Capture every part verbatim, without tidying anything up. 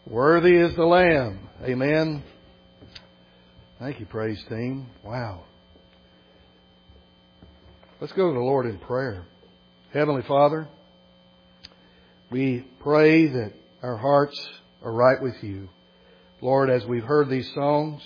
Worthy is the Lamb. Amen. Thank you, praise team. Wow. Let's go to the Lord in prayer. Heavenly Father, we pray that our hearts are right with you. Lord, as we've heard these songs,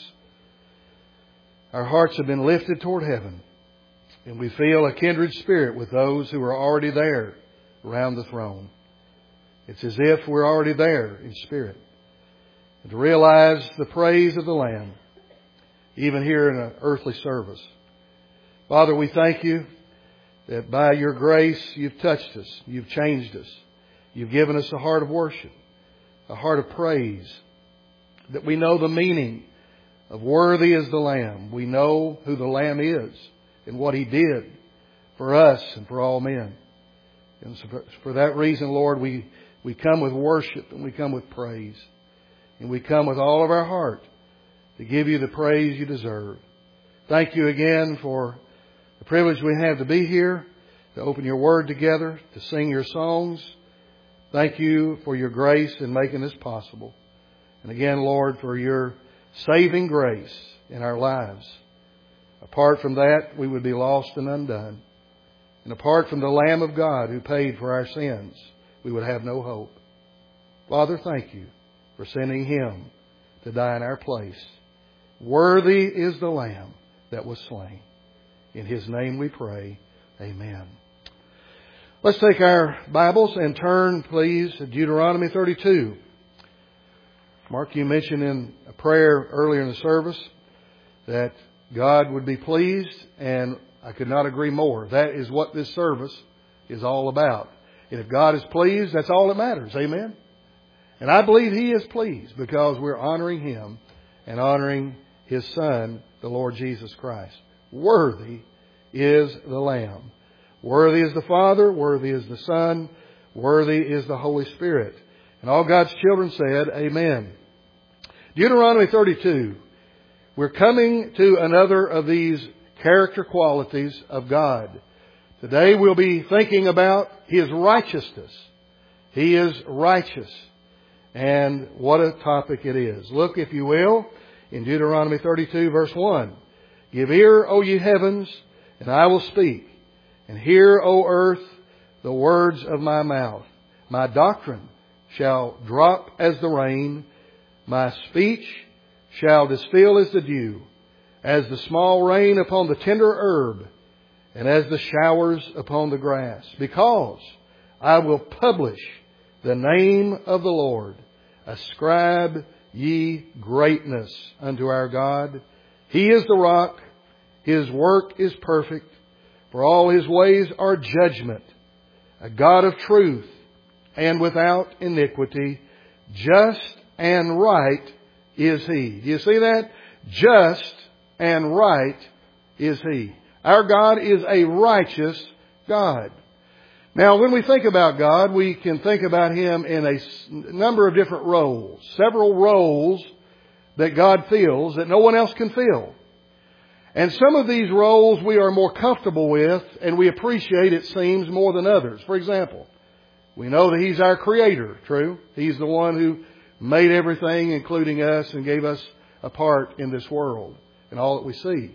our hearts have been lifted toward heaven, and we feel a kindred spirit with those who are already there around the throne. It's as if we're already there in spirit. And to realize the praise of the Lamb, even here in an earthly service. Father, we thank you that by your grace you've touched us, you've changed us. You've given us a heart of worship, a heart of praise, that we know the meaning of worthy is the Lamb. We know who the Lamb is and what He did for us and for all men. And so for that reason, Lord, we, we come with worship and we come with praise. And we come with all of our heart to give you the praise you deserve. Thank you again for the privilege we have to be here, to open your word together, to sing your songs. Thank you for your grace in making this possible. And again, Lord, for your saving grace in our lives. Apart from that, we would be lost and undone. And apart from the Lamb of God who paid for our sins, we would have no hope. Father, thank you for sending Him to die in our place. Worthy is the Lamb that was slain. In His name we pray. Amen. Let's take our Bibles and turn, please, to Deuteronomy thirty-two. Mark, you mentioned in a prayer earlier in the service that God would be pleased, and I could not agree more. That is what this service is all about. And if God is pleased, that's all that matters. Amen? And I believe He is pleased because we're honoring Him and honoring His Son, the Lord Jesus Christ. Worthy is the Lamb. Worthy is the Father. Worthy is the Son. Worthy is the Holy Spirit. And all God's children said, Amen. Deuteronomy thirty-two. We're coming to another of these character qualities of God. Today we'll be thinking about His righteousness. He is righteous. And what a topic it is. Look, if you will, in Deuteronomy thirty-two, verse one. Give ear, O ye heavens, and I will speak. And hear, O earth, the words of my mouth. My doctrine shall drop as the rain. My speech shall distill as the dew. As the small rain upon the tender herb. And as the showers upon the grass. Because I will publish the name of the Lord. Ascribe ye greatness unto our God. He is the rock. His work is perfect. For all His ways are judgment. A God of truth and without iniquity. Just and right is He. Do you see that? Just and right is He. Our God is a righteous God. Now, when we think about God, we can think about Him in a number of different roles. Several roles that God fills that no one else can fill. And some of these roles we are more comfortable with and we appreciate, it seems, more than others. For example, we know that He's our Creator, true? He's the one who made everything, including us, and gave us a part in this world and all that we see.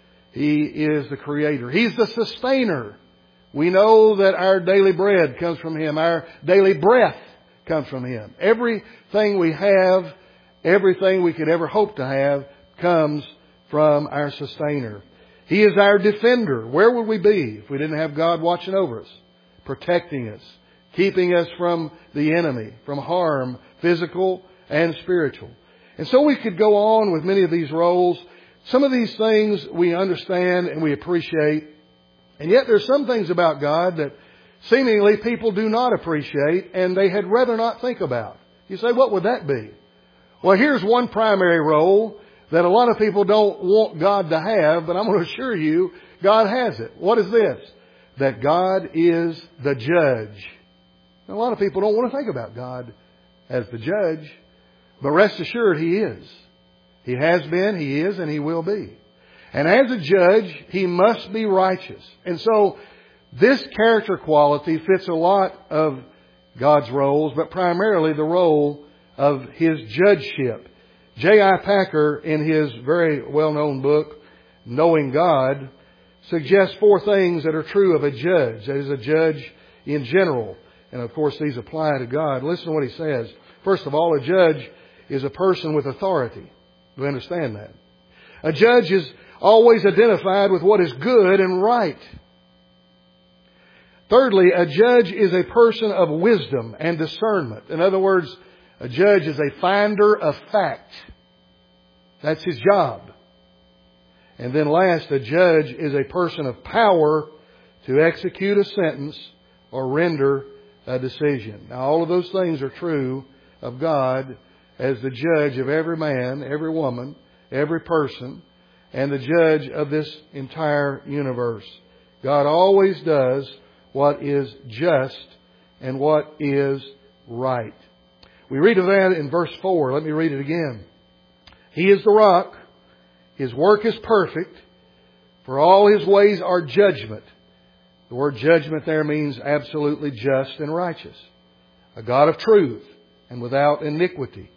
He is the Creator. He's the Sustainer. We know that our daily bread comes from Him. Our daily breath comes from Him. Everything we have, everything we could ever hope to have, comes from our Sustainer. He is our Defender. Where would we be if we didn't have God watching over us, protecting us, keeping us from the enemy, from harm, physical and spiritual? And so we could go on with many of these roles. Some of these things we understand and we appreciate. And yet there's some things about God that seemingly people do not appreciate and they had rather not think about. You say, what would that be? Well, here's one primary role that a lot of people don't want God to have, but I'm going to assure you God has it. What is this? That God is the judge. Now, a lot of people don't want to think about God as the judge, but rest assured He is. He has been, He is, and He will be. And as a judge, He must be righteous. And so this character quality fits a lot of God's roles, but primarily the role of His judgeship. J I Packer, in his very well-known book, Knowing God, suggests four things that are true of a judge. That is, a judge in general. And of course, these apply to God. Listen to what he says. First of all, a judge is a person with authority. Do we understand that? A judge is always identified with what is good and right. Thirdly, a judge is a person of wisdom and discernment. In other words, a judge is a finder of fact. That's his job. And then last, a judge is a person of power to execute a sentence or render a decision. Now, all of those things are true of God as the judge of every man, every woman, every person, and the judge of this entire universe. God always does what is just and what is right. We read of that in verse four. Let me read it again. He is the rock. His work is perfect. For all His ways are judgment. The word judgment there means absolutely just and righteous. A God of truth and without iniquity.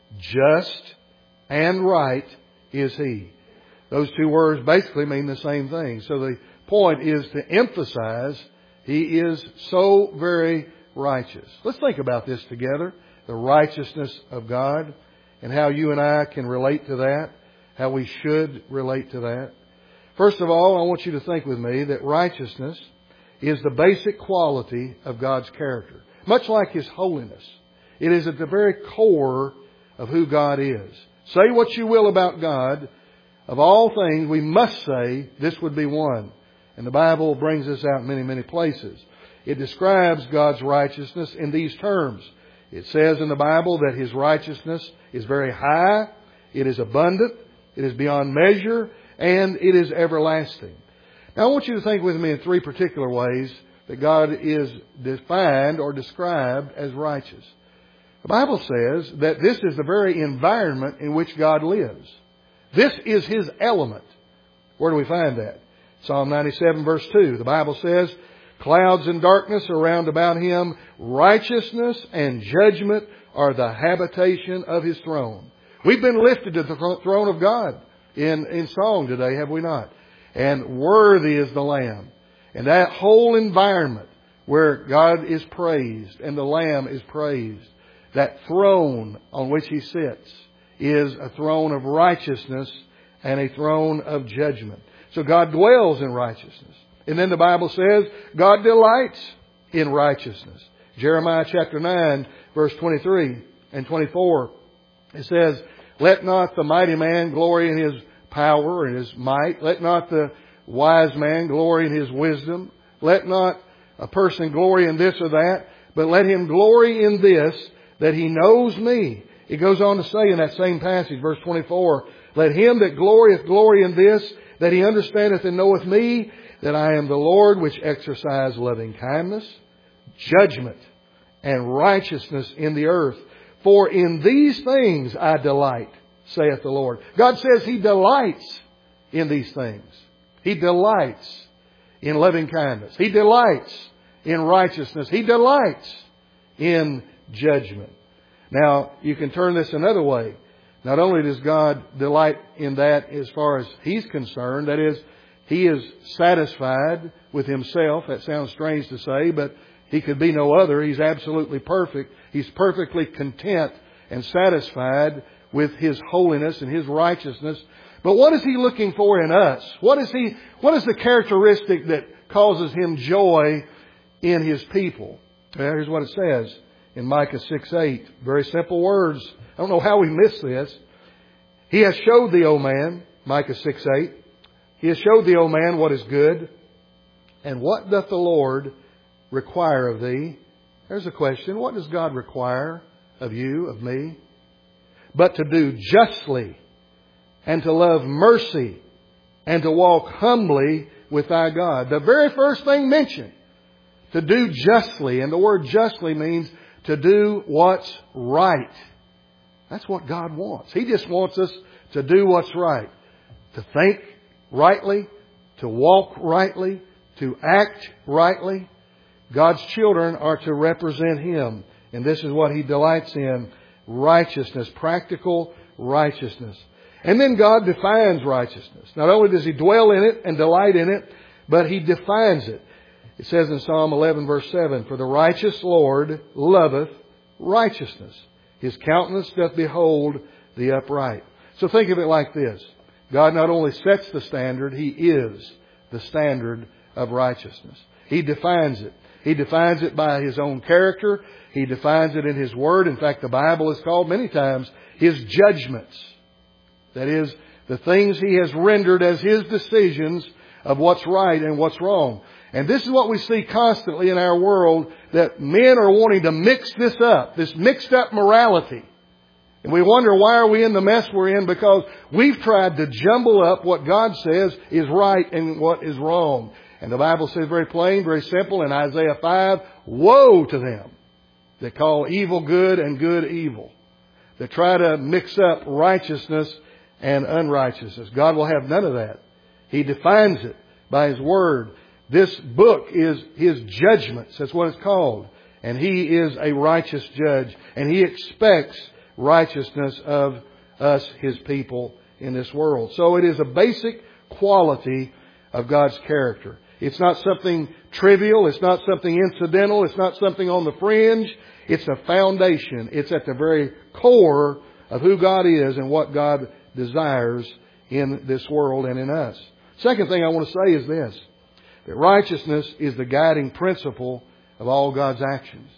Just and right is He. Those two words basically mean the same thing. So the point is to emphasize He is so very righteous. Let's think about this together. The righteousness of God and how you and I can relate to that. How we should relate to that. First of all, I want you to think with me that righteousness is the basic quality of God's character. Much like His holiness. It is at the very core of who God is. Say what you will about God. Of all things, we must say this would be one. And the Bible brings this out in many, many places. It describes God's righteousness in these terms. It says in the Bible that His righteousness is very high, it is abundant, it is beyond measure, and it is everlasting. Now I want you to think with me in three particular ways that God is defined or described as righteous. The Bible says that this is the very environment in which God lives. This is His element. Where do we find that? Psalm ninety-seven verse two. The Bible says, clouds and darkness are round about Him. Righteousness and judgment are the habitation of His throne. We've been lifted to the throne of God in, in song today, have we not? And worthy is the Lamb. And that whole environment where God is praised and the Lamb is praised, that throne on which He sits is a throne of righteousness and a throne of judgment. So God dwells in righteousness. And then the Bible says God delights in righteousness. Jeremiah chapter nine verse twenty-three and twenty-four. It says, let not the mighty man glory in his power and his might. Let not the wise man glory in his wisdom. Let not a person glory in this or that. But let him glory in this, that he knows me. It goes on to say in that same passage, verse twenty-four, let him that glorieth glory in this, that he understandeth and knoweth me, that I am the Lord which exercise loving kindness, judgment, and righteousness in the earth. For in these things I delight, saith the Lord. God says He delights in these things. He delights in loving kindness. He delights in righteousness. He delights in judgment. Now, you can turn this another way. Not only does God delight in that as far as He's concerned, that is, He is satisfied with Himself. That sounds strange to say, but He could be no other. He's absolutely perfect. He's perfectly content and satisfied with His holiness and His righteousness. But what is He looking for in us? What is He, what is the characteristic that causes Him joy in His people? Well, here's what it says in Micah six eight. Very simple words. I don't know how we miss this. He has showed thee, O man, Micah six eight. He has showed thee, O man, what is good. And what doth the Lord require of thee? There's a question. What does God require of you, of me? But to do justly, and to love mercy, and to walk humbly with thy God. The very first thing mentioned, to do justly. And the word justly means to do what's right. That's what God wants. He just wants us to do what's right. To think rightly, to walk rightly, to act rightly. God's children are to represent Him. And this is what He delights in righteousness, practical righteousness. And then God defines righteousness. Not only does He dwell in it and delight in it, but He defines it. It says in Psalm eleven verse seven, "For the righteous Lord loveth righteousness. His countenance doth behold the upright." So think of it like this. God not only sets the standard, He is the standard of righteousness. He defines it. He defines it by His own character. He defines it in His Word. In fact, the Bible is called many times His judgments. That is, the things He has rendered as His decisions of what's right and what's wrong. And this is what we see constantly in our world, that men are wanting to mix this up, this mixed up morality. And we wonder, why are we in the mess we're in? Because we've tried to jumble up what God says is right and what is wrong. And the Bible says very plain, very simple in Isaiah five, "Woe to them that call evil good and good evil," that try to mix up righteousness and unrighteousness. God will have none of that. He defines it by His Word. This book is His judgments. That's what it's called. And He is a righteous judge. And He expects righteousness of us, His people, in this world. So it is a basic quality of God's character. It's not something trivial. It's not something incidental. It's not something on the fringe. It's a foundation. It's at the very core of who God is and what God desires in this world and in us. Second thing I want to say is this, that righteousness is the guiding principle of all God's actions.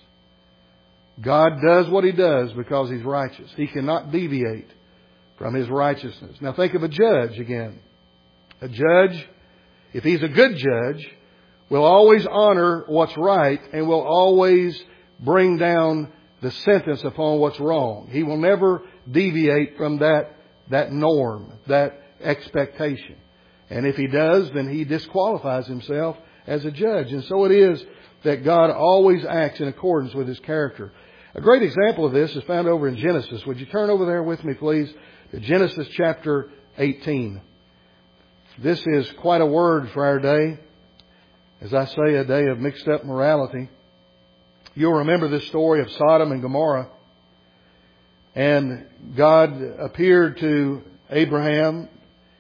God does what He does because He's righteous. He cannot deviate from His righteousness. Now think of a judge again. A judge, if he's a good judge, will always honor what's right and will always bring down the sentence upon what's wrong. He will never deviate from that, that norm, that expectation. And if he does, then he disqualifies himself as a judge. And so it is that God always acts in accordance with His character. A great example of this is found over in Genesis. Would you turn over there with me, please, to Genesis chapter eighteen. This is quite a word for our day. As I say, a day of mixed up morality. You'll remember this story of Sodom and Gomorrah. And God appeared to Abraham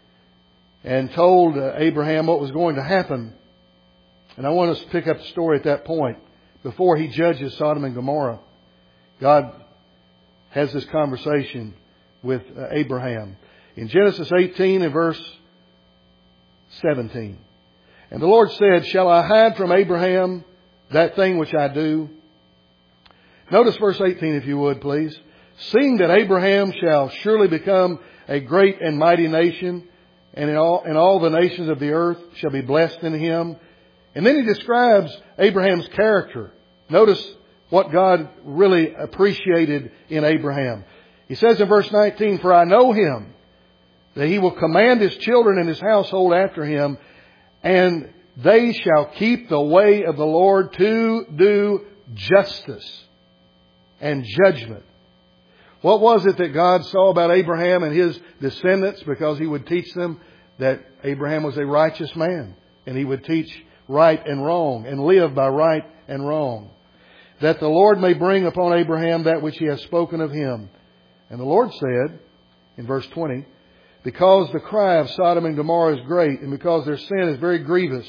and told Abraham what was going to happen. And I want us to pick up the story at that point. Before He judges Sodom and Gomorrah, God has this conversation with Abraham. In Genesis eighteen and verse seventeen. "And the Lord said, Shall I hide from Abraham that thing which I do?" Notice verse eighteen, if you would, please. "Seeing that Abraham shall surely become a great and mighty nation, and in all, and all the nations of the earth shall be blessed in him." And then He describes Abraham's character. Notice what God really appreciated in Abraham. He says in verse nineteen, "For I know him, that he will command his children and his household after him, and they shall keep the way of the Lord to do justice and judgment." What was it that God saw about Abraham and his descendants? Because He would teach them that Abraham was a righteous man, and he would teach right and wrong and live by right and wrong. "That the Lord may bring upon Abraham that which He has spoken of him." And the Lord said, in verse twenty, "Because the cry of Sodom and Gomorrah is great, and because their sin is very grievous,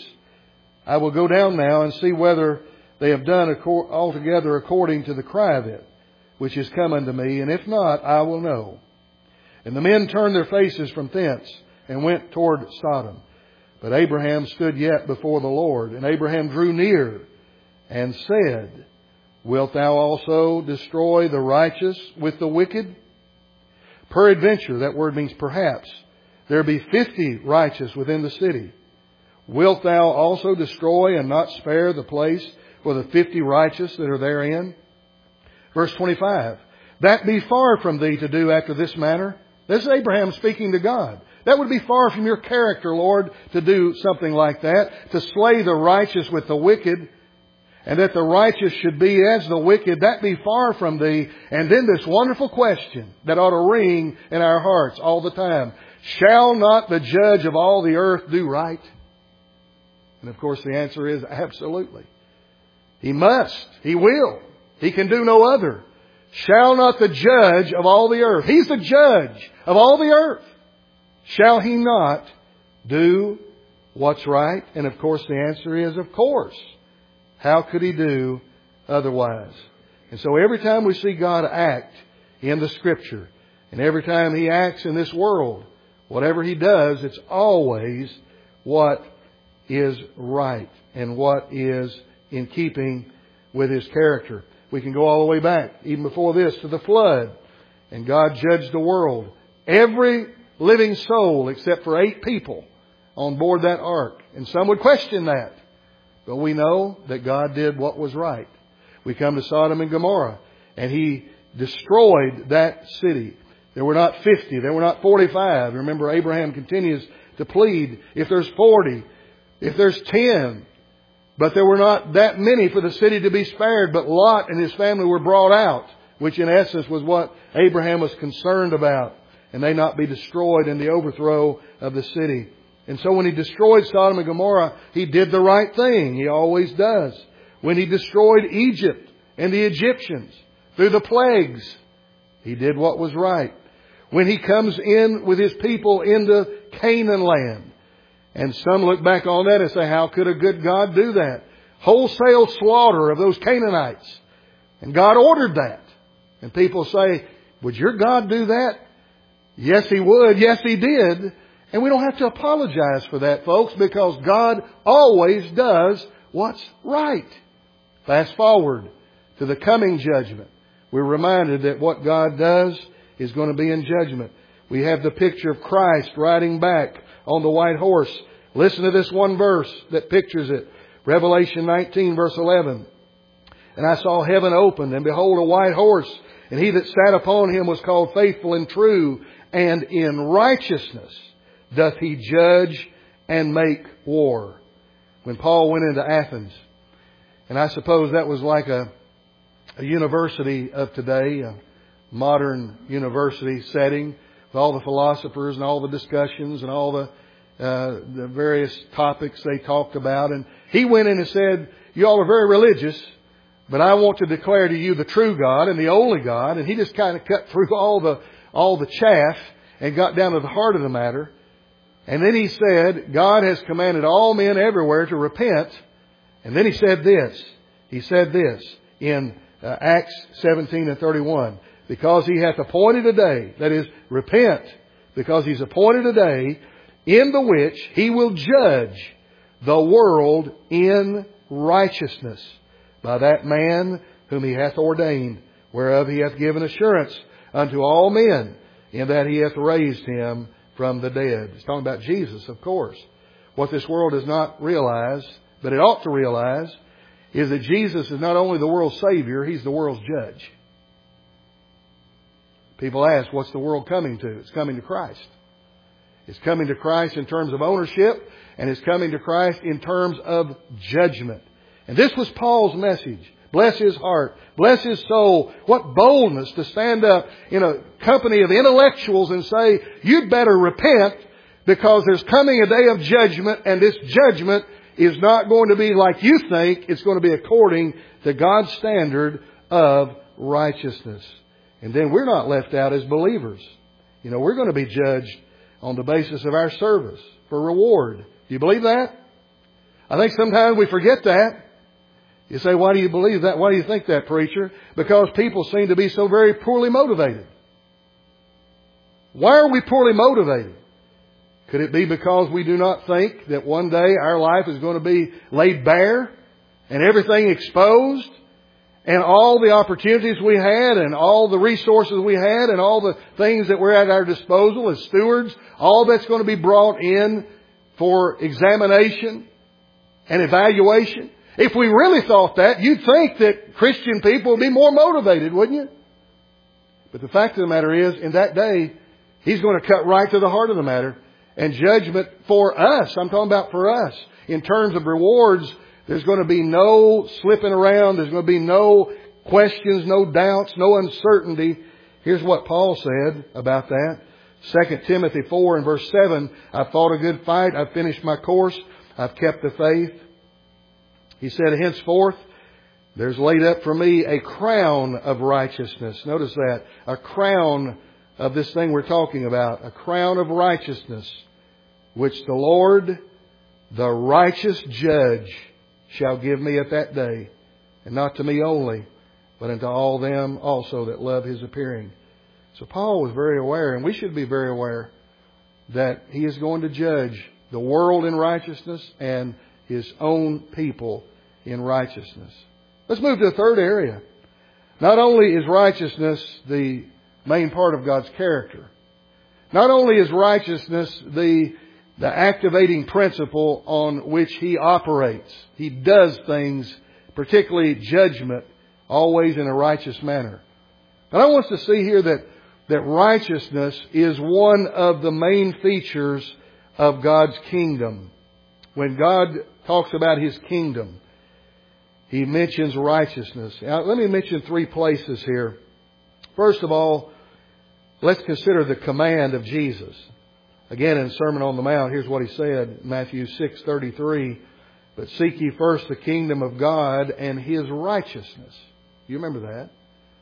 I will go down now and see whether they have done altogether according to the cry of it, which is come unto me, and if not, I will know." And the men turned their faces from thence and went toward Sodom. But Abraham stood yet before the Lord. And Abraham drew near and said, "Wilt thou also destroy the righteous with the wicked? Peradventure," that word means perhaps, "there be fifty righteous within the city. Wilt thou also destroy and not spare the place for the fifty righteous that are therein?" Verse twenty-five, "That be far from thee to do after this manner." This is Abraham speaking to God. That would be far from your character, Lord, to do something like that, to slay the righteous with the wicked, and that the righteous should be as the wicked. That be far from thee. And then this wonderful question that ought to ring in our hearts all the time. Shall not the judge of all the earth do right? And of course the answer is absolutely. He must. He will. He can do no other. shall not the judge of all the earth, He's the judge of all the earth, shall He not do what's right? And of course the answer is, of course. How could He do otherwise? And so every time we see God act in the Scripture, and every time He acts in this world, whatever He does, it's always what is right and what is in keeping with His character. We can go all the way back, even before this, to the flood. And God judged the world. Every living soul except for eight people on board that ark. And some would question that. But we know that God did what was right. We come to Sodom and Gomorrah, and He destroyed that city. There were not fifty. There were not forty-five. Remember, Abraham continues to plead, if there's forty, if there's ten. But there were not that many for the city to be spared. But Lot and his family were brought out, which in essence was what Abraham was concerned about. And they not be destroyed in the overthrow of the city. And so when He destroyed Sodom and Gomorrah, He did the right thing. He always does. When He destroyed Egypt and the Egyptians through the plagues, He did what was right. When He comes in with His people into Canaan land, and some look back on that and say, how could a good God do that? Wholesale slaughter of those Canaanites. And God ordered that. And people say, would your God do that? Yes, He would. Yes, He did. And we don't have to apologize for that, folks, because God always does what's right. Fast forward to the coming judgment. We're reminded that what God does is going to be in judgment. We have the picture of Christ riding back on the white horse. Listen to this one verse that pictures it. Revelation nineteen, verse eleven. And I saw heaven opened, and behold, a white horse, and He that sat upon him was called Faithful and True, and in righteousness doth He judge and make war. When Paul went into Athens, and I suppose that was like a, a university of today, a modern university setting, with all the philosophers and all the discussions and all the uh, the various topics they talked about. And he went in and said, you all are very religious, but I want to declare to you the true God and the only God. And he just kind of cut through all the all the chaff and got down to the heart of the matter. And then he said, God has commanded all men everywhere to repent. And then he said this. He said this in uh, Acts seventeen and thirty-one. Because He hath appointed a day, that is, repent, because He's appointed a day in the which He will judge the world in righteousness by that man whom He hath ordained, whereof He hath given assurance unto all men, in that He hath raised Him from the dead. It's talking about Jesus, of course. What this world does not realize, but it ought to realize, is that Jesus is not only the world's Savior, He's the world's judge. People ask, what's the world coming to? It's coming to Christ. It's coming to Christ in terms of ownership, and it's coming to Christ in terms of judgment. And this was Paul's message. Bless his heart. Bless his soul. What boldness to stand up in a company of intellectuals and say, you'd better repent, because there's coming a day of judgment, and this judgment is not going to be like you think. It's going to be according to God's standard of righteousness. And then we're not left out as believers. You know, we're going to be judged on the basis of our service for reward. Do you believe that? I think sometimes we forget that. You say, why do you believe that? Why do you think that, preacher? Because people seem to be so very poorly motivated. Why are we poorly motivated? Could it be because we do not think that one day our life is going to be laid bare and everything exposed? And all the opportunities we had and all the resources we had and all the things that were at our disposal as stewards, all that's going to be brought in for examination and evaluation. If we really thought that, you'd think that Christian people would be more motivated, wouldn't you? But the fact of the matter is, in that day, He's going to cut right to the heart of the matter. And judgment for us, I'm talking about for us, in terms of rewards, there's going to be no slipping around. There's going to be no questions, no doubts, no uncertainty. Here's what Paul said about that. Second Timothy four and verse seven. I've fought a good fight. I've finished my course. I've kept the faith. He said, henceforth, There's laid up for me a crown of righteousness. Notice that. A crown of this thing we're talking about. A crown of righteousness, which the Lord, the righteous judge, shall give me at that day. And not to me only, but unto all them also that love His appearing. So Paul was very aware, and we should be very aware, that he is going to judge the world in righteousness and His own people in righteousness. Let's move to the third area. Not only is righteousness the main part of God's character, not only is righteousness the, the activating principle on which He operates, He does things, particularly judgment, always in a righteous manner. But I want us to see here that, that righteousness is one of the main features of God's kingdom. When God talks about His kingdom, He mentions righteousness. Now, let me mention three places here. First of all, let's consider the command of Jesus. Again, in the Sermon on the Mount, here's what He said, Matthew six thirty-three. But seek ye first the kingdom of God and His righteousness. You remember that?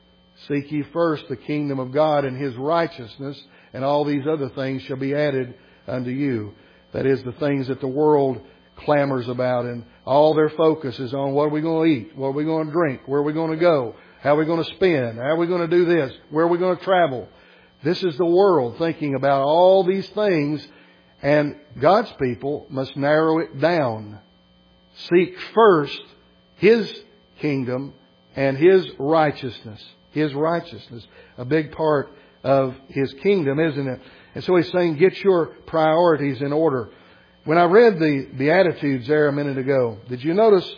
Seek ye first the kingdom of God and His righteousness, and all these other things shall be added unto you. That is, the things that the world clamors about, and all their focus is on what are we going to eat, what are we going to drink, where are we going to go, how are we going to spend, how are we going to do this, where are we going to travel. This is the world thinking about all these things, and God's people must narrow it down. Seek first His kingdom and His righteousness. His righteousness, a big part of His kingdom, isn't it? And so He's saying, get your priorities in order. When I read the Beatitudes there a minute ago, did you notice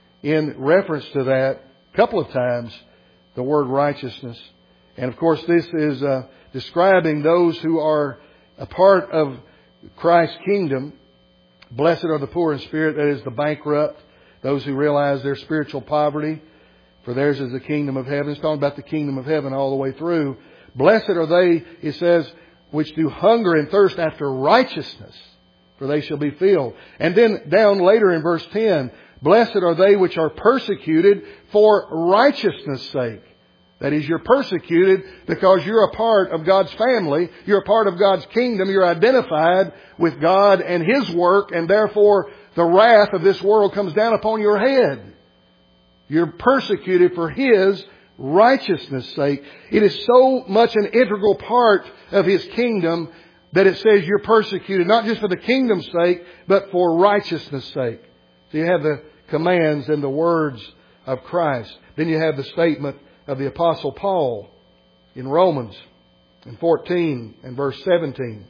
in reference to that, a couple of times, the word righteousness? And of course, this is uh, describing those who are a part of Christ's kingdom. Blessed are the poor in spirit, that is the bankrupt, those who realize their spiritual poverty, for theirs is the kingdom of heaven. It's talking about the kingdom of heaven all the way through. Blessed are they, it says, which do hunger and thirst after righteousness, for they shall be filled. And then down later in verse ten, blessed are they which are persecuted for righteousness' sake. That is, you're persecuted because you're a part of God's family. You're a part of God's kingdom. You're identified with God and His work, and therefore the wrath of this world comes down upon your head. You're persecuted for His righteousness' sake. It is so much an integral part of His kingdom that it says you're persecuted, not just for the kingdom's sake, but for righteousness' sake. So you have the commands and the words of Christ. Then you have the statement of the Apostle Paul in Romans in fourteen and verse seventeen.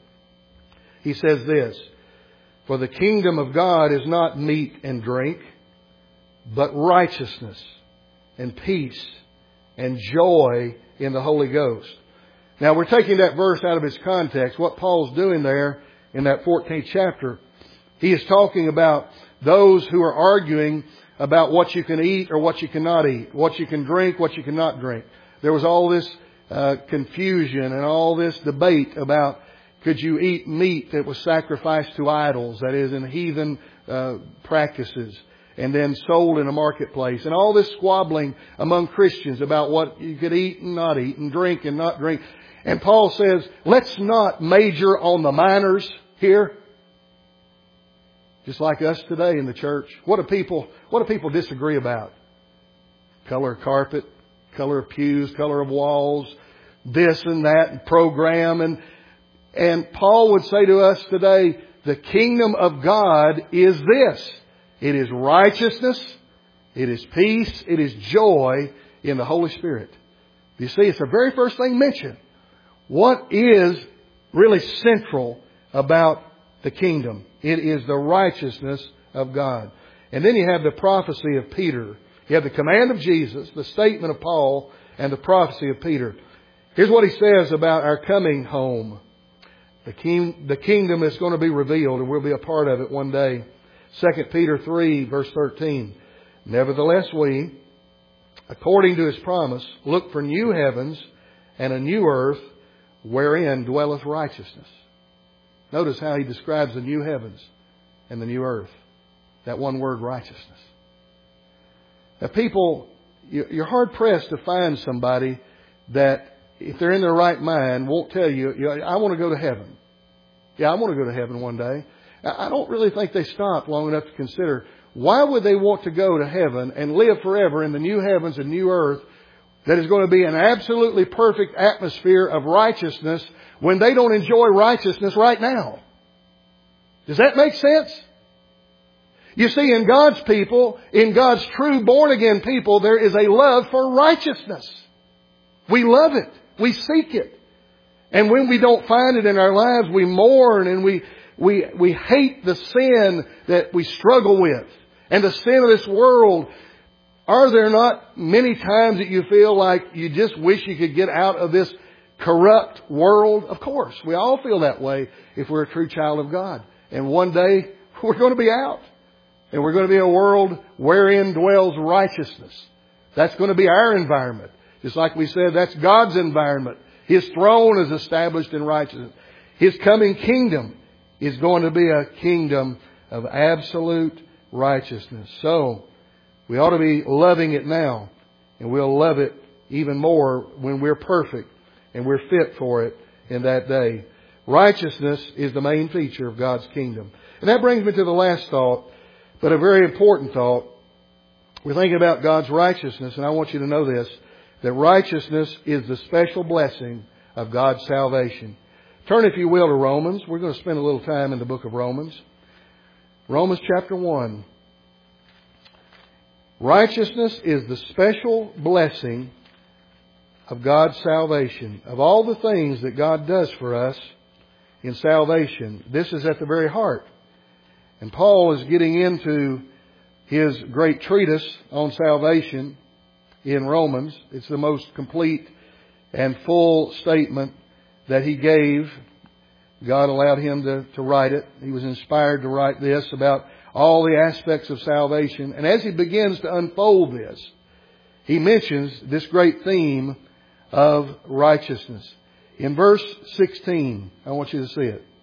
He says this, for the kingdom of God is not meat and drink, but righteousness and peace and joy in the Holy Ghost. Now, we're taking that verse out of its context. What Paul's doing there in that fourteenth chapter, he is talking about those who are arguing about what you can eat or what you cannot eat, what you can drink, what you cannot drink. There was all this uh, confusion and all this debate about could you eat meat that was sacrificed to idols, that is, in heathen uh, practices, and then sold in a marketplace. And all this squabbling among Christians about what you could eat and not eat, and drink and not drink. And Paul says, let's not major on the minors here. Just like us today in the church. What do people, what do people disagree about? Color of carpet, color of pews, color of walls, this and that, and program. And, and Paul would say to us today, the kingdom of God is this. It is righteousness, it is peace, it is joy in the Holy Spirit. You see, it's the very first thing mentioned. What is really central about the kingdom? It is the righteousness of God. And then you have the prophecy of Peter. You have the command of Jesus, the statement of Paul, and the prophecy of Peter. Here's what he says about our coming home. The, king, the kingdom is going to be revealed, and we'll be a part of it one day. Second Peter three, verse thirteen. Nevertheless we, according to His promise, look for new heavens and a new earth wherein dwelleth righteousness. Notice how he describes the new heavens and the new earth. That one word, righteousness. Now, people you're hard pressed to find somebody that, if they're in their right mind, won't tell you, you know, I want to go to heaven. Yeah, I want to go to heaven one day. I don't really think they stop long enough to consider, why would they want to go to heaven and live forever in the new heavens and new earth that is going to be an absolutely perfect atmosphere of righteousness when they don't enjoy righteousness right now? Does that make sense? You see, in God's people, in God's true born-again people, there is a love for righteousness. We love it. We seek it. And when we don't find it in our lives, we mourn and we, we, we hate the sin that we struggle with and the sin of this world. Are there not many times that you feel like you just wish you could get out of this corrupt world? Of course, we all feel that way if we're a true child of God. And one day we're going to be out. And we're going to be a world wherein dwells righteousness. That's going to be our environment. Just like we said, that's God's environment. His throne is established in righteousness. His coming kingdom is going to be a kingdom of absolute righteousness. So, we ought to be loving it now. And we'll love it even more when we're perfect and we're fit for it in that day. Righteousness is the main feature of God's kingdom. And that brings me to the last thought, but a very important thought. We're thinking about God's righteousness, and I want you to know this, that righteousness is the special blessing of God's salvation. Turn, if you will, to Romans. We're going to spend a little time in the book of Romans. Romans chapter one. Righteousness is the special blessing of God's salvation. Of all the things that God does for us in salvation, this is at the very heart. And Paul is getting into his great treatise on salvation in Romans. It's the most complete and full statement that he gave. God allowed him to, to write it. He was inspired to write this about all the aspects of salvation. And as he begins to unfold this, he mentions this great theme of righteousness. In verse sixteen, I want you to see it.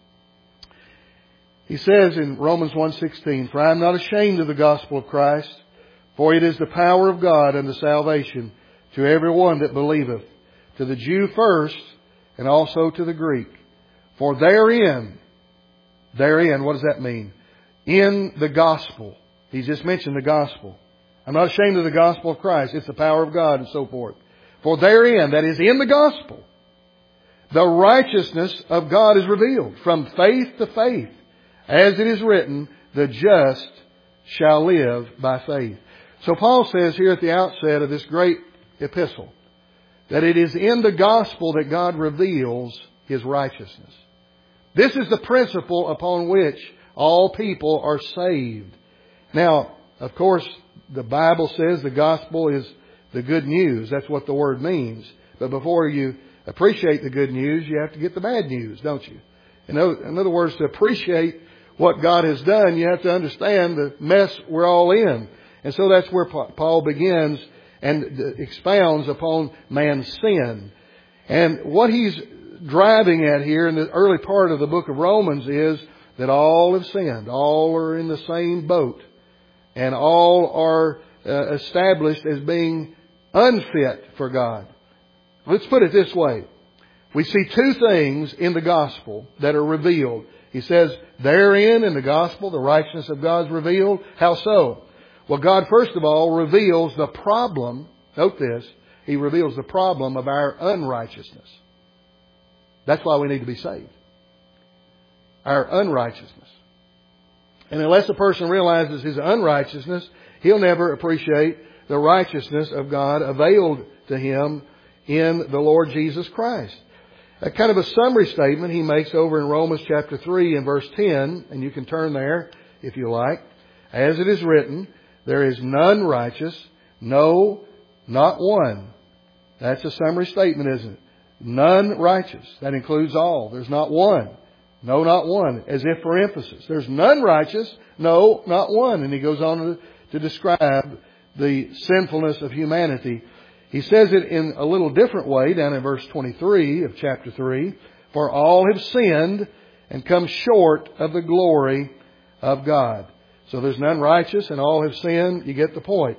He says in Romans one sixteen, "For I am not ashamed of the gospel of Christ, for it is the power of God unto salvation to every one that believeth, to the Jew first, and also to the Greek. For therein," therein, what does that mean? In the gospel. He's just mentioned the gospel. "I'm not ashamed of the gospel of Christ. It's the power of God," and so forth. "For therein," that is in the gospel, "the righteousness of God is revealed from faith to faith. As it is written, the just shall live by faith." So Paul says here at the outset of this great epistle that it is in the gospel that God reveals His righteousness. This is the principle upon which all people are saved. Now, of course, the Bible says the gospel is the good news. That's what the word means. But before you appreciate the good news, you have to get the bad news, don't you? In other, in other words, to appreciate what God has done, you have to understand the mess we're all in. And so that's where Paul begins and expounds upon man's sin. And what he's driving at here in the early part of the book of Romans is that all have sinned. All are in the same boat. And all are uh, established as being unfit for God. Let's put it this way. We see two things in the gospel that are revealed. He says, therein, in the gospel, the righteousness of God is revealed. How so? Well, God, first of all, reveals the problem. Note this. He reveals the problem of our unrighteousness. That's why we need to be saved. Our unrighteousness. And unless a person realizes his unrighteousness, he'll never appreciate the righteousness of God availed to him in the Lord Jesus Christ. A kind of a summary statement he makes over in Romans chapter three and verse ten, and you can turn there if you like. "As it is written, there is none righteous, no, not one." That's a summary statement, isn't it? None righteous. That includes all. There's not one. No, not one. As if for emphasis. There's none righteous, no, not one. And he goes on to, to describe the sinfulness of humanity. He says it in a little different way down in verse twenty-three of chapter three. "For all have sinned and come short of the glory of God." So there's none righteous and all have sinned. You get the point.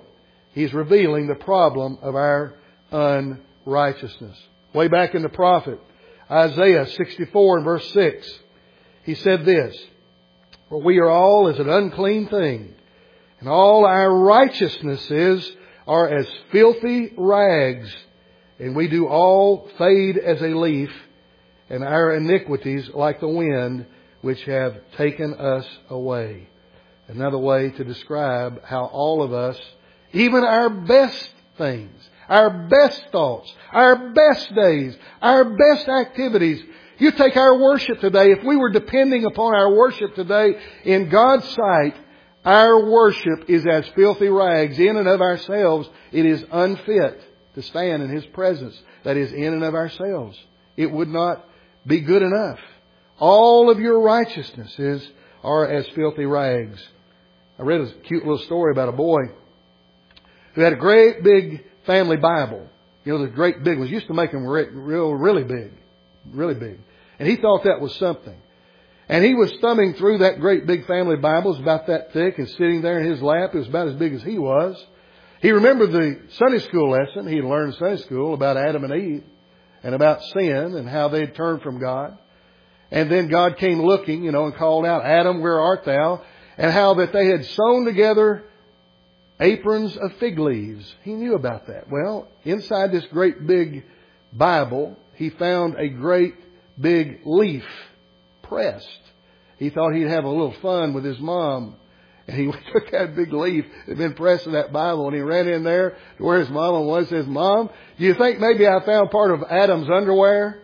He's revealing the problem of our unrighteousness. Way back in the prophet, Isaiah sixty-four and verse six, he said this, "For we are all as an unclean thing, and all our righteousnesses are as filthy rags, and we do all fade as a leaf, and our iniquities like the wind, which have taken us away." Another way to describe how all of us, even our best things, our best thoughts, our best days, our best activities. You take our worship today, if we were depending upon our worship today, in God's sight, our worship is as filthy rags. In and of ourselves, it is unfit to stand in His presence. That is, in and of ourselves. It would not be good enough. All of your righteousnesses are as filthy rags. I read a cute little story about a boy who had a great big family Bible. You know, the great big ones. Used to make them real, really big. Really big. And he thought that was something. And he was thumbing through that great big family Bible. It was about that thick, and sitting there in his lap. It was about as big as he was. He remembered the Sunday school lesson he had learned in Sunday school about Adam and Eve and about sin and how they had turned from God. And then God came looking, you know, and called out, "Adam, where art thou?" And how that they had sewn together aprons of fig leaves. He knew about that. Well, inside this great big Bible, he found a great big leaf pressed. He thought he'd have a little fun with his mom. And he took that big leaf that had been pressed in that Bible, and he ran in there to where his mama was and says, "Mom, do you think maybe I found part of Adam's underwear?"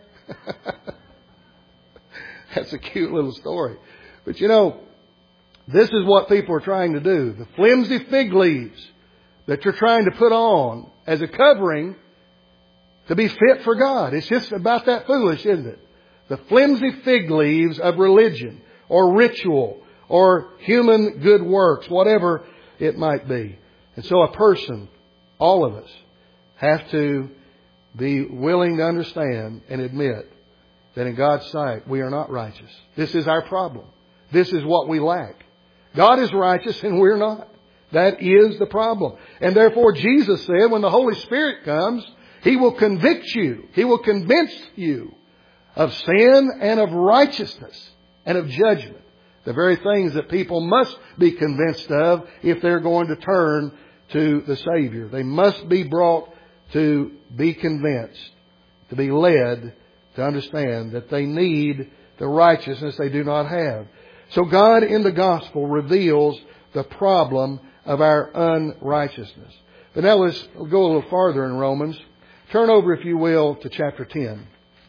That's a cute little story. But you know, this is what people are trying to do. The flimsy fig leaves that you're trying to put on as a covering to be fit for God. It's just about that foolish, isn't it? The flimsy fig leaves of religion or ritual or human good works, whatever it might be. And so a person, all of us, have to be willing to understand and admit that in God's sight we are not righteous. This is our problem. This is what we lack. God is righteous and we're not. That is the problem. And therefore Jesus said when the Holy Spirit comes, He will convict you. He will convince you of sin and of righteousness and of judgment. The very things that people must be convinced of if they're going to turn to the Savior. They must be brought to be convinced, to be led to understand that they need the righteousness they do not have. So God in the gospel reveals the problem of our unrighteousness. But now let's go a little farther in Romans. Turn over, if you will, to chapter ten.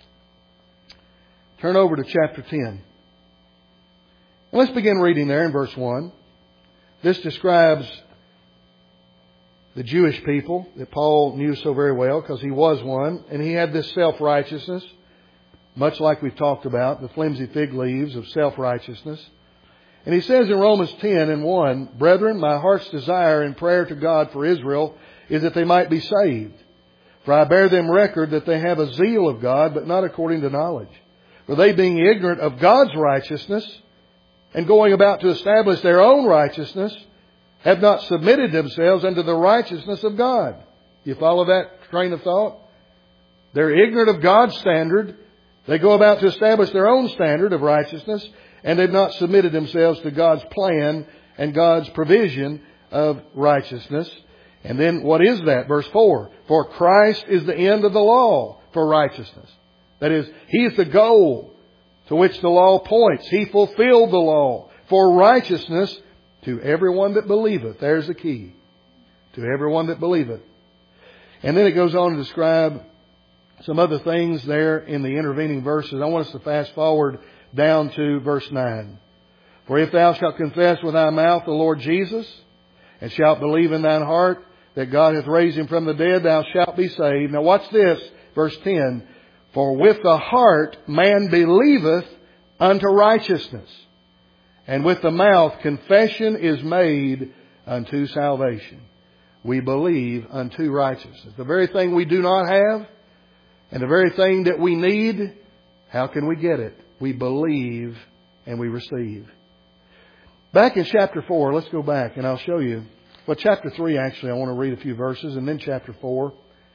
Turn over to chapter ten. And let's begin reading there in verse one. This describes the Jewish people that Paul knew so very well because he was one. And he had this self-righteousness, much like we've talked about, the flimsy fig leaves of self-righteousness. And he says in Romans ten and one, "Brethren, my heart's desire and prayer to God for Israel is that they might be saved. For I bear them record that they have a zeal of God, but not according to knowledge. For they being ignorant of God's righteousness, and going about to establish their own righteousness, have not submitted themselves unto the righteousness of God." You follow that train of thought? They're ignorant of God's standard. They go about to establish their own standard of righteousness, and they've not submitted themselves to God's plan and God's provision of righteousness. And then what is that? Verse four. "For Christ is the end of the law for righteousness." That is, He is the goal to which the law points. He fulfilled the law for righteousness to everyone that believeth. There's the key. To everyone that believeth. And then it goes on to describe some other things there in the intervening verses. I want us to fast forward down to verse nine. "For if thou shalt confess with thy mouth the Lord Jesus, and shalt believe in thine heart that God hath raised Him from the dead, thou shalt be saved." Now watch this, verse ten. "For with the heart man believeth unto righteousness, and with the mouth confession is made unto salvation." We believe unto righteousness. The very thing we do not have, and the very thing that we need, how can we get it? We believe and we receive. Back in chapter four, let's go back and I'll show you Well, chapter three, actually, I want to read a few verses, and then chapter four.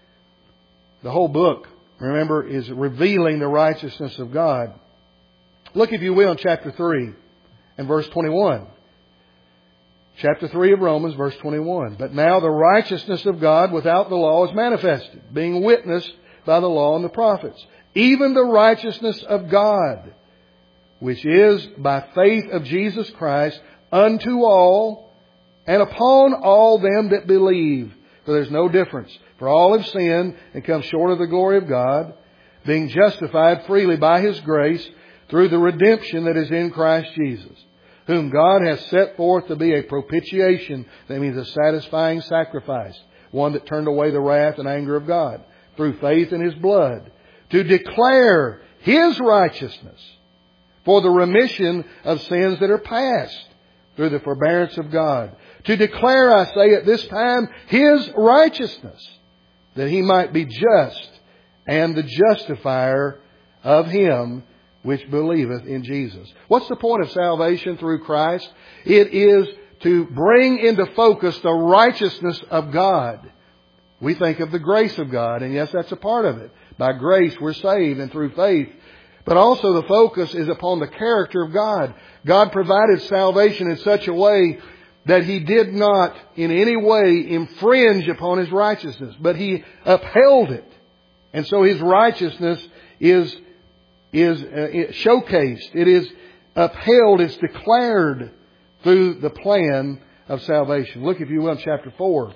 The whole book, remember, is revealing the righteousness of God. Look, if you will, in chapter three and verse twenty-one. Chapter three of Romans, verse twenty-one. But now the righteousness of God without the law is manifested, being witnessed by the law and the prophets. Even the righteousness of God, which is by faith of Jesus Christ unto all and upon all them that believe. For there's no difference. For all have sinned and come short of the glory of God, being justified freely by His grace through the redemption that is in Christ Jesus, whom God has set forth to be a propitiation, that means a satisfying sacrifice, one that turned away the wrath and anger of God, through faith in His blood, to declare His righteousness for the remission of sins that are past, through the forbearance of God. To declare, I say, at this time, His righteousness, that He might be just and the justifier of him which believeth in Jesus. What's the point of salvation through Christ? It is to bring into focus the righteousness of God. We think of the grace of God, and yes, that's a part of it. By grace we're saved and through faith. But also the focus is upon the character of God. God provided salvation in such a way that He did not in any way infringe upon His righteousness, but He upheld it. And so His righteousness is, is uh, showcased. It is upheld. It's declared through the plan of salvation. Look, if you will, in chapter four.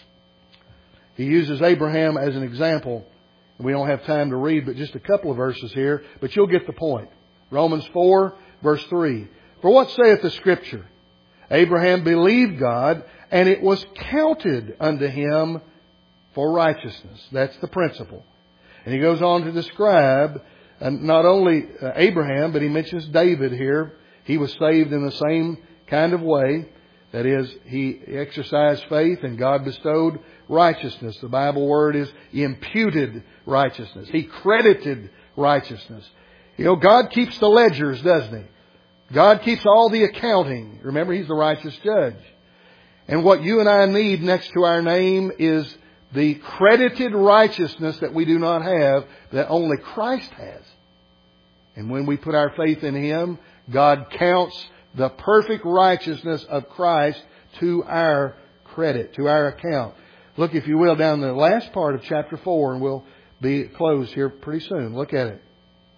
He uses Abraham as an example. We don't have time to read but just a couple of verses here, but you'll get the point. Romans four, verse three. For what saith the Scripture? Abraham believed God, and it was counted unto him for righteousness. That's the principle. And he goes on to describe uh, not only uh, Abraham, but he mentions David here. He was saved in the same kind of way. That is, he exercised faith and God bestowed righteousness. The Bible word is imputed righteousness. He credited righteousness. You know, God keeps the ledgers, doesn't He? God keeps all the accounting. Remember, He's the righteous judge. And what you and I need next to our name is the credited righteousness that we do not have, that only Christ has. And when we put our faith in Him, God counts the perfect righteousness of Christ to our credit, to our account. Look, if you will, down the last part of chapter four, and we'll be closed here pretty soon. Look at it.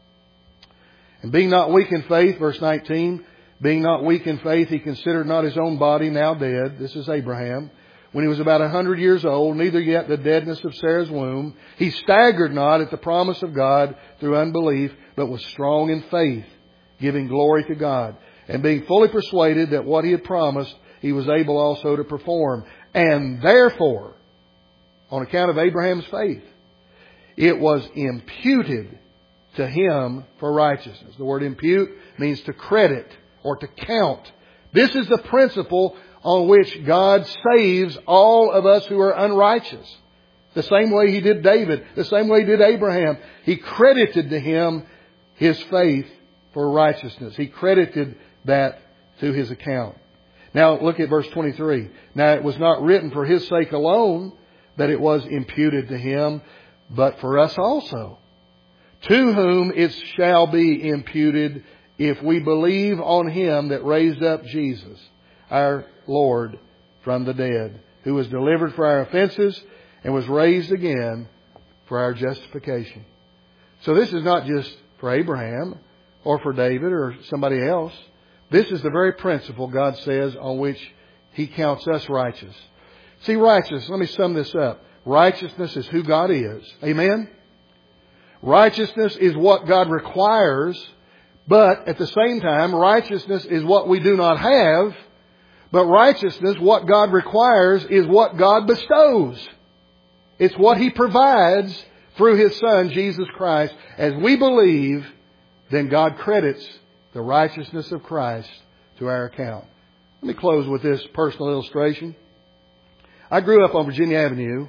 And being not weak in faith, verse nineteen, being not weak in faith, he considered not his own body now dead. This is Abraham. When he was about a hundred years old, neither yet the deadness of Sarah's womb. He staggered not at the promise of God through unbelief, but was strong in faith, giving glory to God. And being fully persuaded that what he had promised, he was able also to perform. And therefore, on account of Abraham's faith, it was imputed to him for righteousness. The word impute means to credit or to count. This is the principle on which God saves all of us who are unrighteous. The same way He did David, the same way He did Abraham. He credited to him his faith for righteousness. He credited that to his account. Now look at verse twenty-three. Now it was not written for his sake alone that it was imputed to him, but for us also, to whom it shall be imputed if we believe on Him that raised up Jesus, our Lord, from the dead, who was delivered for our offenses and was raised again for our justification. So this is not just for Abraham or for David or somebody else. This is the very principle, God says, on which He counts us righteous. See, righteousness, let me sum this up. Righteousness is who God is. Amen? Righteousness is what God requires, but at the same time, righteousness is what we do not have. But righteousness, what God requires, is what God bestows. It's what He provides through His Son, Jesus Christ. As we believe, then God credits the righteousness of Christ to our account. Let me close with this personal illustration. I grew up on Virginia Avenue,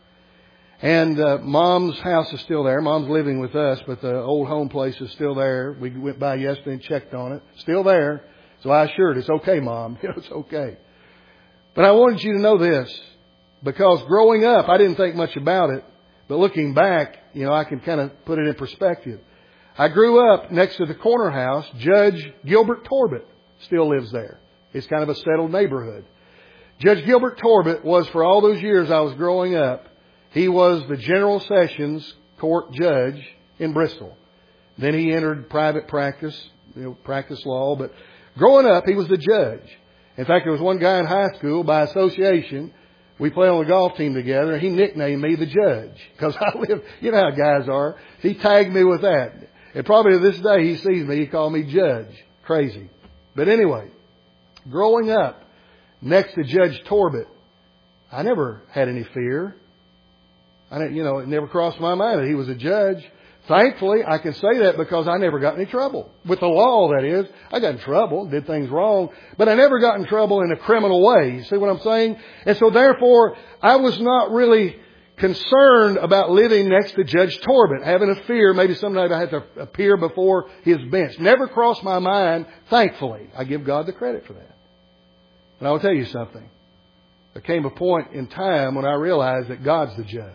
and uh, Mom's house is still there. Mom's living with us, but the old home place is still there. We went by yesterday and checked on it. Still there. So I assured, it's okay, Mom. You know, it's okay. But I wanted you to know this, because growing up, I didn't think much about it. But looking back, you know, I can kind of put it in perspective. I grew up next to the corner house. Judge Gilbert Torbett still lives there. It's kind of a settled neighborhood. Judge Gilbert Torbett was, for all those years I was growing up, he was the General Sessions Court judge in Bristol. Then he entered private practice, you know, practice law. But growing up, he was the judge. In fact, there was one guy in high school, by association, we played on the golf team together, and he nicknamed me the judge. Because I live, you know how guys are. He tagged me with that. And probably to this day, he sees me, he called me Judge. Crazy. But anyway, growing up next to Judge Torbett, I never had any fear. I didn't, you know, it never crossed my mind that he was a judge. Thankfully, I can say that because I never got in any trouble. With the law, that is. I got in trouble, did things wrong, but I never got in trouble in a criminal way. You see what I'm saying? And so therefore, I was not really concerned about living next to Judge Torbett, having a fear maybe someday I had to appear before his bench. Never crossed my mind, thankfully. I give God the credit for that. And I will tell you something. There came a point in time when I realized that God's the judge.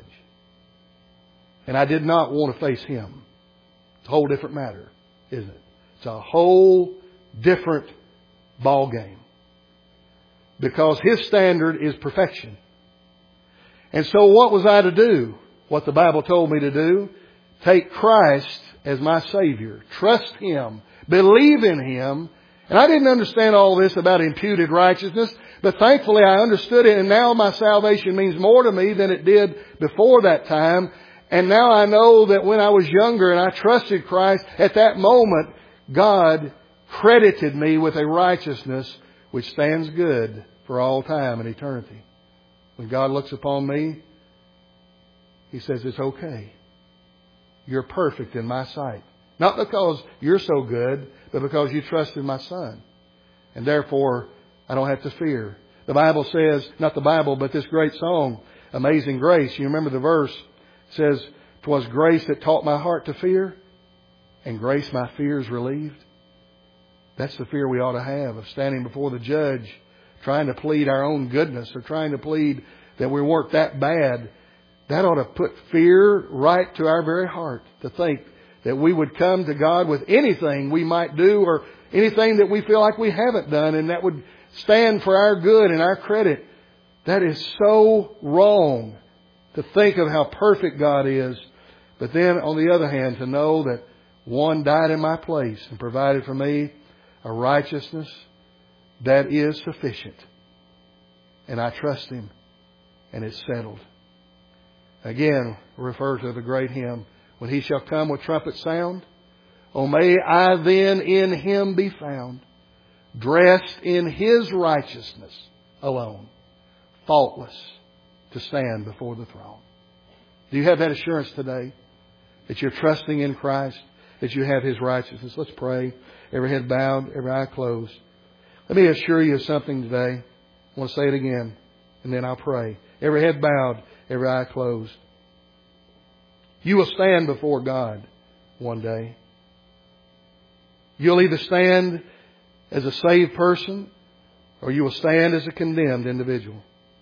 And I did not want to face Him. It's a whole different matter, isn't it? It's a whole different ball game. Because His standard is perfection. And so what was I to do? What the Bible told me to do? Take Christ as my Savior. Trust Him. Believe in Him. And I didn't understand all this about imputed righteousness. But thankfully I understood it. And now my salvation means more to me than it did before that time. And now I know that when I was younger and I trusted Christ, at that moment, God credited me with a righteousness which stands good for all time and eternity. When God looks upon me, He says, it's okay. You're perfect in my sight. Not because you're so good, but because you trusted my Son. And therefore, I don't have to fear. The Bible says, not the Bible, but this great song, Amazing Grace. You remember the verse? It says, 'twas grace that taught my heart to fear, and grace my fears relieved. That's the fear we ought to have, of standing before the judge, trying to plead our own goodness, or trying to plead that we weren't that bad. That ought to put fear right to our very heart, to think that we would come to God with anything we might do, or anything that we feel like we haven't done, and that would stand for our good and our credit. That is so wrong. To think of how perfect God is. But then, on the other hand, to know that one died in my place and provided for me a righteousness that is sufficient. And I trust Him. And it's settled. Again, refer to the great hymn, when He shall come with trumpet sound. Oh, may I then in Him be found, dressed in His righteousness alone, faultless, to stand before the throne. Do you have that assurance today? That you're trusting in Christ? That you have His righteousness? Let's pray. Every head bowed, every eye closed. Let me assure you of something today. I want to say it again, and then I'll pray. Every head bowed, every eye closed. You will stand before God one day. You'll either stand as a saved person, or you will stand as a condemned individual.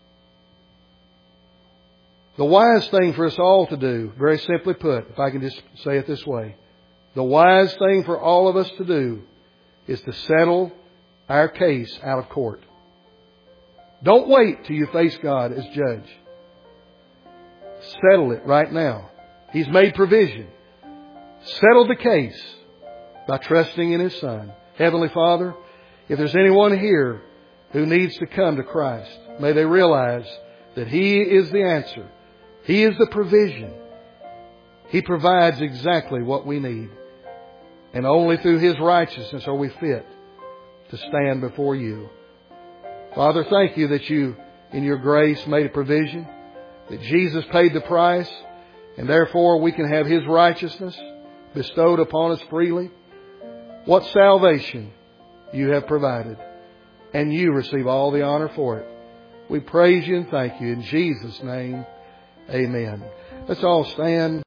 The wise thing for us all to do, very simply put, if I can just say it this way, the wise thing for all of us to do is to settle our case out of court. Don't wait till you face God as judge. Settle it right now. He's made provision. Settle the case by trusting in His Son. Heavenly Father, if there's anyone here who needs to come to Christ, may they realize that He is the answer. He is the provision. He provides exactly what we need. And only through His righteousness are we fit to stand before You. Father, thank You that You, in Your grace, made a provision. That Jesus paid the price. And therefore we can have His righteousness bestowed upon us freely. What salvation You have provided. And You receive all the honor for it. We praise You and thank You in Jesus' name. Amen. Let's all stand.